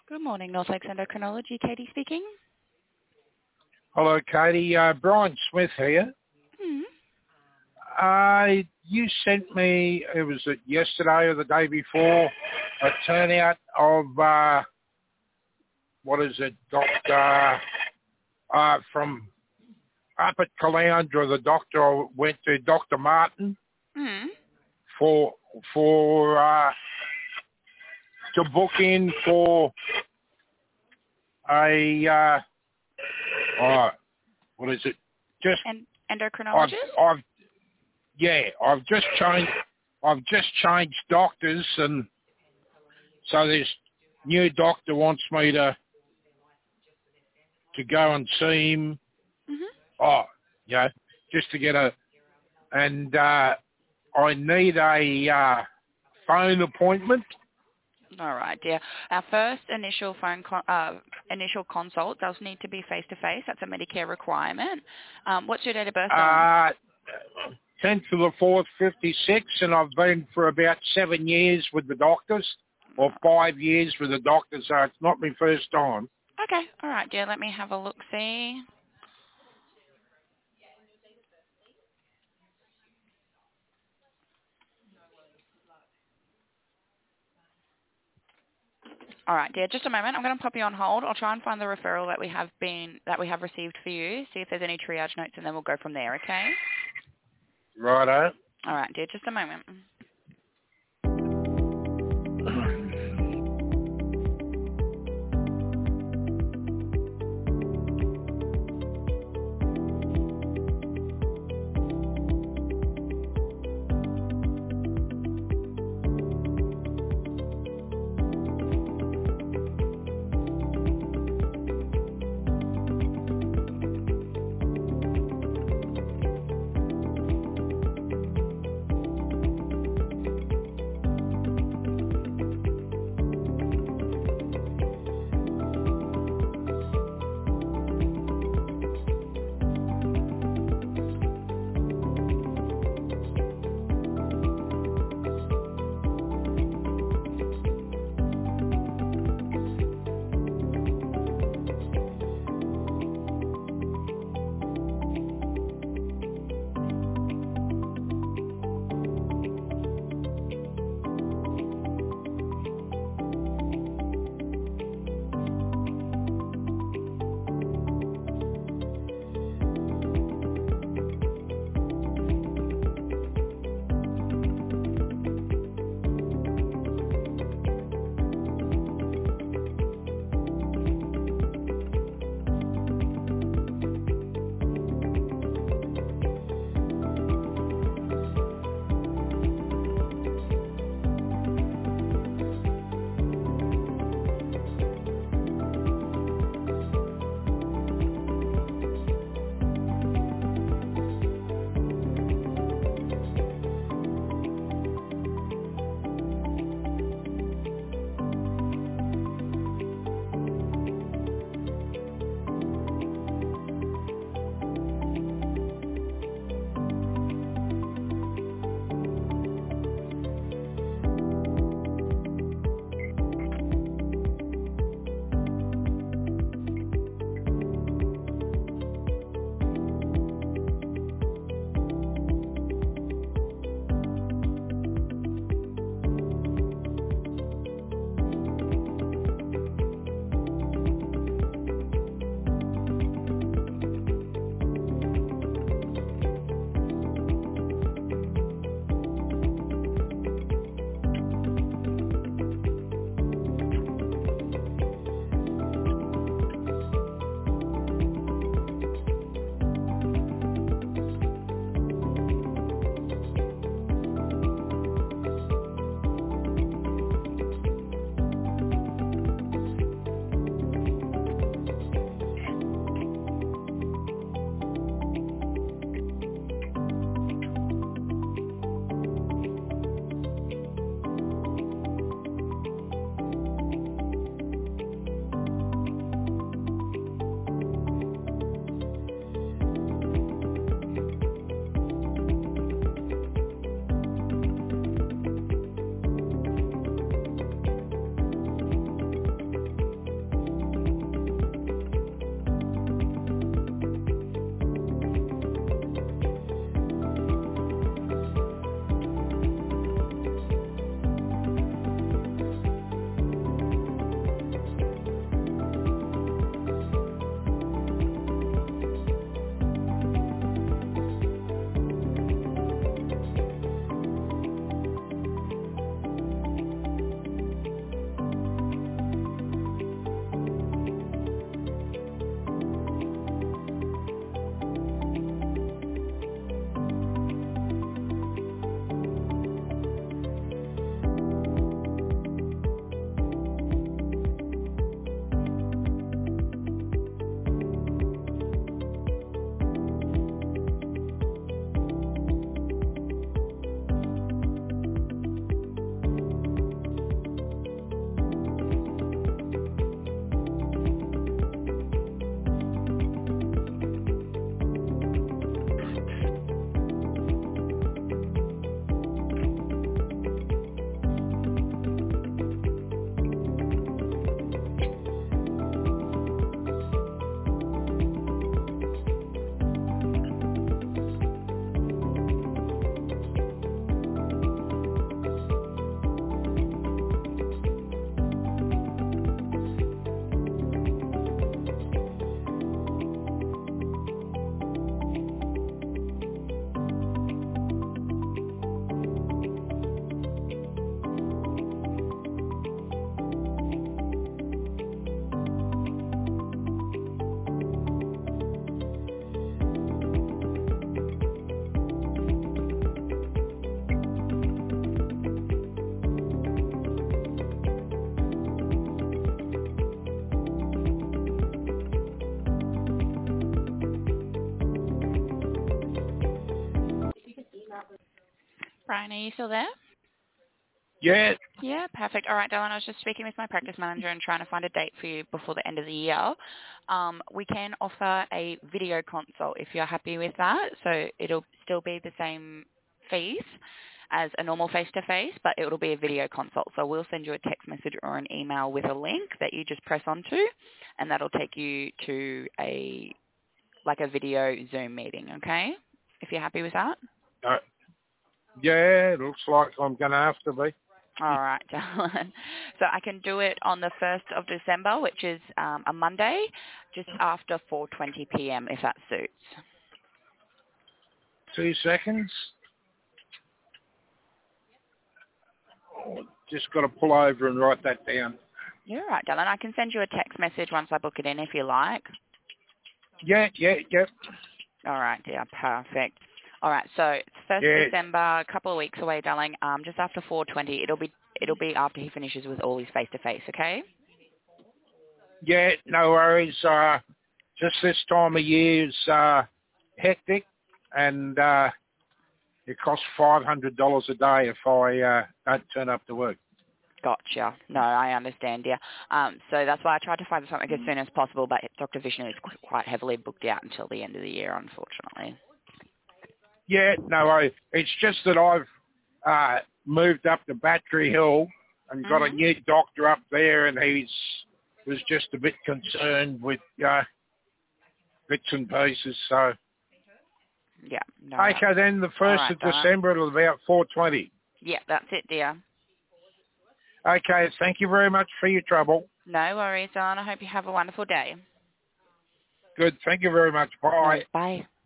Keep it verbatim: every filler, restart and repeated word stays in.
Good morning, North Lakes Endocrinology. Katie speaking. Hello, Katie. Uh, Brian Smith here. Hmm. Uh, you sent me, it was it yesterday or the day before, a turnout of, uh, what is it, Doctor uh, from up at Caloundra, the doctor I went to, Doctor Martin, Hmm. for, for, uh, to book in for a, uh, uh, what is it, just, And I've, endocrinologist? I've, yeah, I've just changed, I've just changed doctors, and so this new doctor wants me to, to go and see him. Mhm. Oh, yeah, just to get a, and, uh, I need a, uh, phone appointment. All right, dear. Our first initial phone con- uh, initial consult does need to be face to face. That's a Medicare requirement. Um, what's your date of birth, darling? Uh, tenth of the fourth, fifty-six, and I've been for about seven years with the doctors, or five years with the doctors, so it's not my first time. Okay. All right, dear. Let me have a look. See. All right, dear. Just a moment. I'm going to pop you on hold. I'll try and find the referral that we have been that we have received for you. See if there's any triage notes, and then we'll go from there. Okay. Righto. All right, dear. Just a moment. Brian, are you still there? Yeah. Yeah, perfect. All right, Dylan, I was just speaking with my practice manager and trying to find a date for you before the end of the year. Um, we can offer a video consult if you're happy with that. So it'll still be the same fees as a normal face-to-face, but it'll be a video consult. So we'll send you a text message or an email with a link that you just press onto, and that'll take you to a like a video Zoom meeting, okay? If you're happy with that. Uh, yeah, it looks like I'm going to have to be. All right, Dylan. So I can do it on the first of December, which is um, a Monday, just after four twenty p.m. if that suits. Two seconds. Oh, just got to pull over and write that down. You're all right, Dylan. I can send you a text message once I book it in if you like. Yeah, yeah, yeah. All right, dear. Perfect. All right, so it's first Yeah. of December, a couple of weeks away, darling. Um, just after four twenty. It'll be it'll be after he finishes with all his face-to-face, okay? Yeah, no worries. Uh, just this time of year is uh, hectic, and uh, it costs five hundred dollars a day if I uh, don't turn up to work. Gotcha. No, I understand, dear. Um, so that's why I tried to find something as soon as possible, but Doctor Vishnu is qu- quite heavily booked out until the end of the year, unfortunately. Yeah, no worries. It's just that I've uh, moved up to Battery Hill and got Mm-hmm. a new doctor up there, and he's was just a bit concerned with uh, bits and pieces. So Yeah. No. okay, then the All first right, of darling. December it'll be about four twenty. Yeah, that's it, dear. Okay, thank you very much for your trouble. No worries, darling. I hope you have a wonderful day. Good, thank you very much. Bye. No, bye.